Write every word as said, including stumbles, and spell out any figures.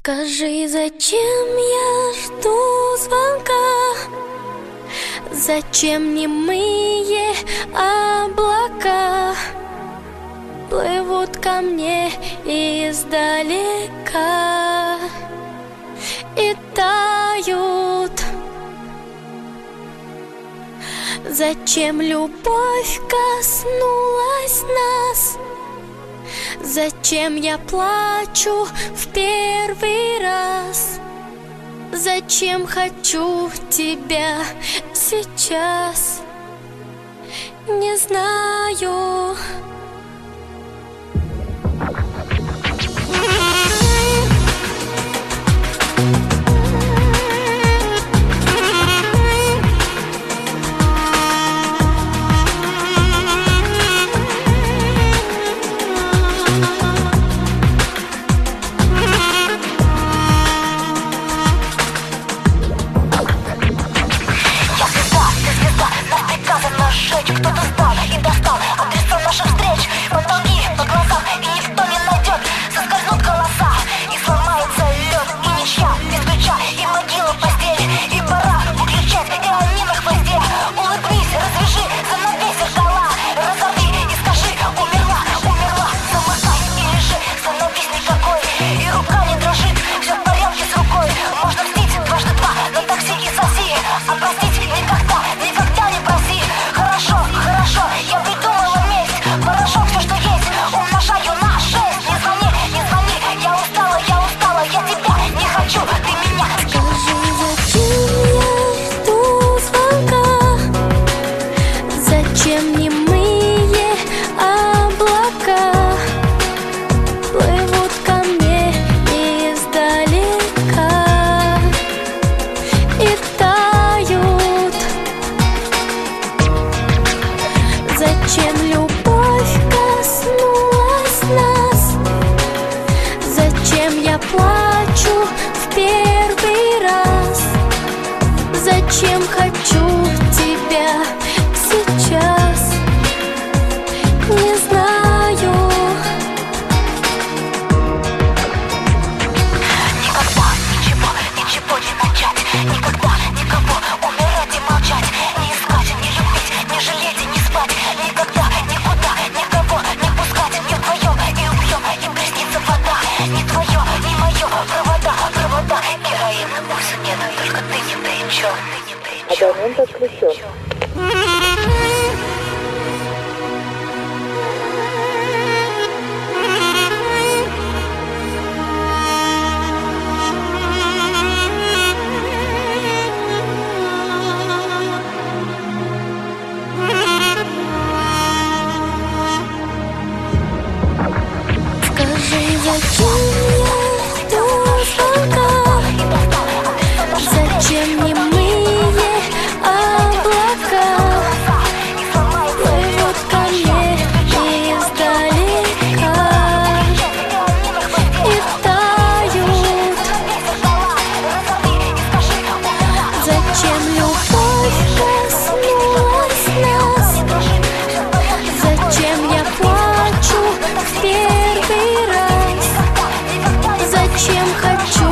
Скажи, зачем я жду звонка? Зачем немые облака плывут ко мне издалека и тают? Зачем любовь коснулась нас? Зачем я плачу в первый раз? Зачем хочу тебя сейчас? Не знаю. Кто-то сдал и достал адреса наших встреч, потолки по глазам, и никто не найдет. Соскользнут голоса, и сломается лед, и ничья без ключа, и могила постель, и пора выключать, и они на хвосте. Улыбнись, развяжи, занавесь зеркала, разорви и скажи: умерла, умерла, замотай и лежи, занавесь никакой, и рука не дрожит, все в порядке с рукой. Можно мстить дважды два на такси и соси, а простить никогда, никогда не проси. Хорошо, хорошо, я придумала месть, порошок, все, что есть, умножаю на шесть. Не звони, не звони, я устала, я устала, я тебя не хочу, ты меня. Скажи, зачем я жду звонка? Зачем немые облака плывут ко мне издалека и тают? Зачем любовь коснулась нас? Зачем я плачу в первый раз? Зачем хочу тебя сейчас? Не знаю. Никогда ничего, ничего не начать, никогда никого умирать и молчать, не искать, не любить, не жалеть и не спать, никогда, никуда, никого не пускать, не вдвоем и убьем, им приснится вода, не твое, не мое, провода, провода, героин, пульса нет, только ты не при чем, ты не при чем. Абонент отключен. Скажи, зачем я жду звонка? Зачем немые облака плывут ко мне издалека и тают? Зачем любовь коснулась нас? Зачем я плачу в первый раз? Зачем хочу